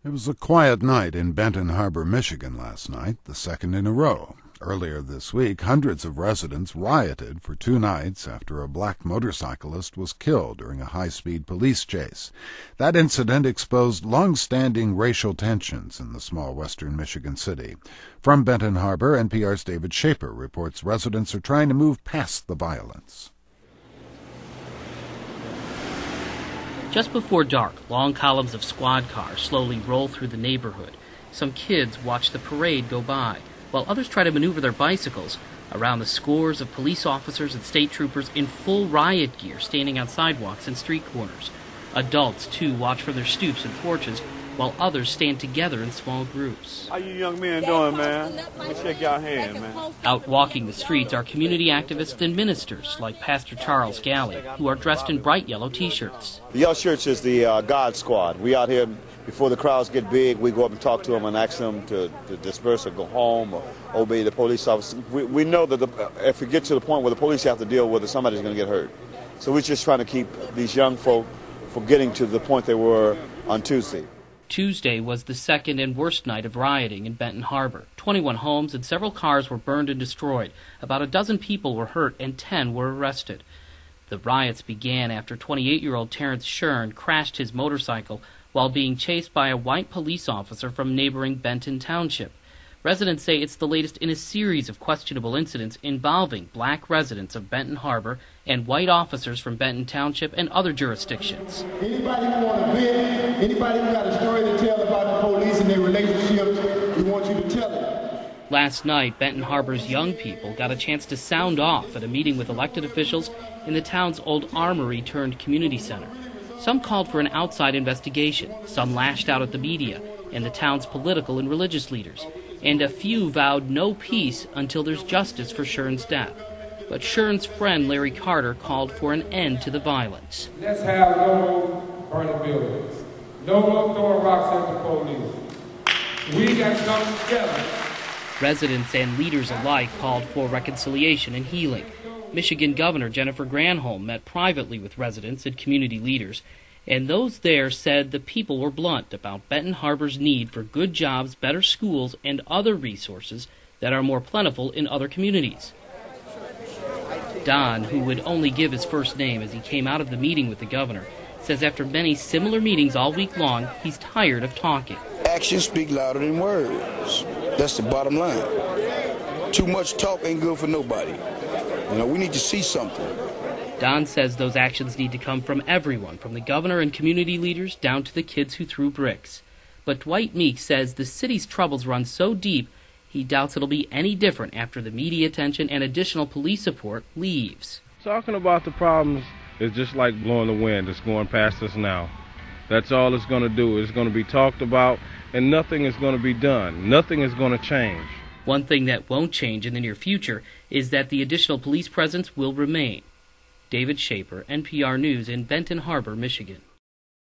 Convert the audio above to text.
It was a quiet night in Benton Harbor, Michigan last night, the second in a row. Earlier this week, hundreds of residents rioted for 2 nights after a black motorcyclist was killed during a high-speed police chase. That incident exposed long-standing racial tensions in the small western Michigan city. From Benton Harbor, NPR's David Shaper reports residents are trying to move past the violence. Just before dark, long columns of squad cars slowly roll through the neighborhood. Some kids watch the parade go by, while others try to maneuver their bicycles around the scores of police officers and state troopers in full riot gear standing on sidewalks and street corners. Adults, too, watch from their stoops and porches, while others stand together in small groups. How you young men doing, man? Let me shake y'all hand, man. Out walking the streets are community activists and ministers like Pastor Charles Galley, who are dressed in bright yellow T-shirts. The Yellow Shirts is the God Squad. We out here, before the crowds get big, we go up and talk to them and ask them to disperse or go home or obey the police officer. We know that if we get to the point where the police have to deal with it, somebody's going to get hurt. So we're just trying to keep these young folk from getting to the point they were on Tuesday. Tuesday was the second and worst night of rioting in Benton Harbor. 21 homes and several cars were burned and destroyed. About a dozen people were hurt and 10 were arrested. The riots began after 28-year-old Terrence Shern crashed his motorcycle while being chased by a white police officer from neighboring Benton Township. Residents say it's the latest in a series of questionable incidents involving black residents of Benton Harbor and white officers from Benton Township and other jurisdictions. Anybody who want to vent, anybody who got a story to tell about the police and their relationships, we want you to tell it. Last night, Benton Harbor's young people got a chance to sound off at a meeting with elected officials in the town's old armory-turned-community center. Some called for an outside investigation, some lashed out at the media and the town's political and religious leaders, and a few vowed no peace until there's justice for Shern's death. But Shern's friend Larry Carter called for an end to the violence. Let's have no more burning buildings, no more throwing rocks at the police. We got to come together. Residents and leaders alike called for reconciliation and healing. Michigan Governor Jennifer Granholm met privately with residents and community leaders, and those there said the people were blunt about Benton Harbor's need for good jobs, better schools, and other resources that are more plentiful in other communities. Don, who would only give his first name as he came out of the meeting with the governor, says after many similar meetings all week long, he's tired of talking. Actions speak louder than words. That's the bottom line. Too much talk ain't good for nobody. We need to see something. Don says those actions need to come from everyone, from the governor and community leaders down to the kids who threw bricks. But Dwight Meek says the city's troubles run so deep, he doubts it'll be any different after the media attention and additional police support leaves. Talking about the problems is just like blowing the wind. It's going past us now. That's all it's going to do. It's going to be talked about, and nothing is going to be done. Nothing is going to change. One thing that won't change in the near future is that the additional police presence will remain. David Shaper, NPR News in Benton Harbor, Michigan.